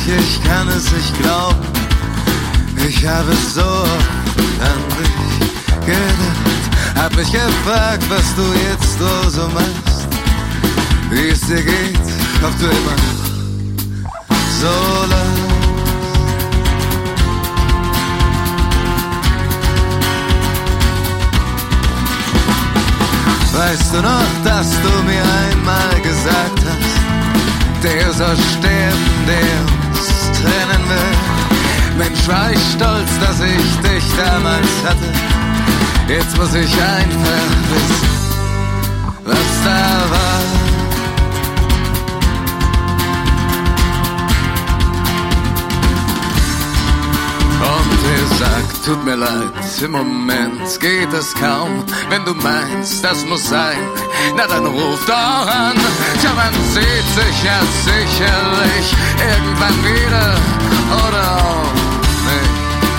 ich kann es nicht glauben. Ich habe so an dich gedacht, hab mich gefragt, was du jetzt so machst, wie es dir geht, ob du immer so lachst. Weißt du noch, dass du mir einmal gesagt hast, der soll sterben, der uns trennen will. Mensch, war ich stolz, dass ich dich damals hatte. Jetzt muss ich einfach wissen, was da war. Und er sagt, tut mir leid, im Moment geht es kaum. Wenn du meinst, das muss sein, na dann ruf doch an. Tja, man sieht sich ja sicherlich irgendwann wieder oder auch nicht.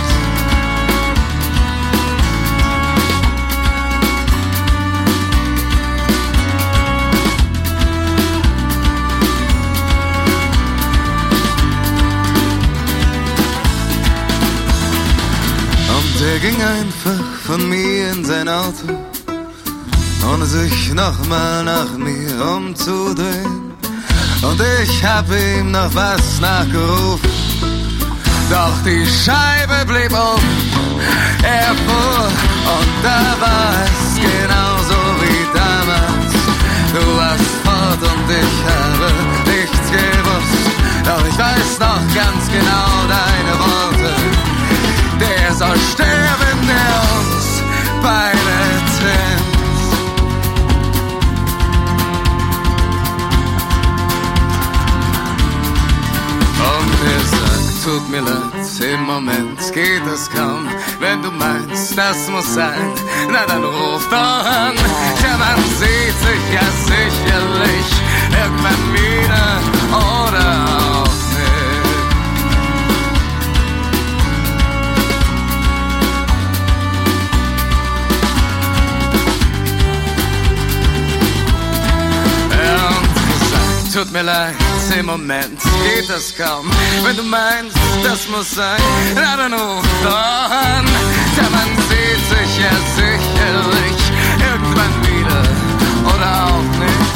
Er ging einfach von mir in sein Auto, ohne sich nochmal nach mir umzudrehen. Und ich hab ihm noch was nachgerufen, doch die Scheibe blieb um. Er fuhr und da war es genauso wie damals. Du warst fort und ich habe nichts gewusst, doch ich weiß noch ganz genau deine Worte. Der soll sterben, der uns beide trennt. Und er sagt, tut mir leid, im Moment geht es kaum. Wenn du meinst, das muss sein, na dann ruf doch an. Ja, man sieht sich ja sicherlich irgendwann wieder oder auch nicht. Tut mir leid, im Moment geht das kaum. Wenn du meinst, das muss sein, na dann ruf doch an. Ja, man sieht sich ja sicherlich irgendwann wieder oder auch nicht.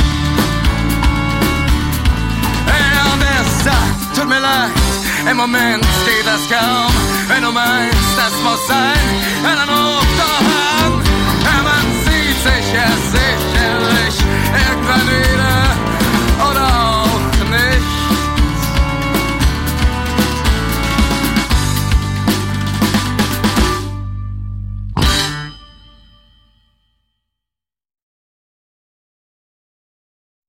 Ja, und er sagt, tut mir leid, im Moment geht das kaum. Wenn du meinst, das muss sein, na dann ruf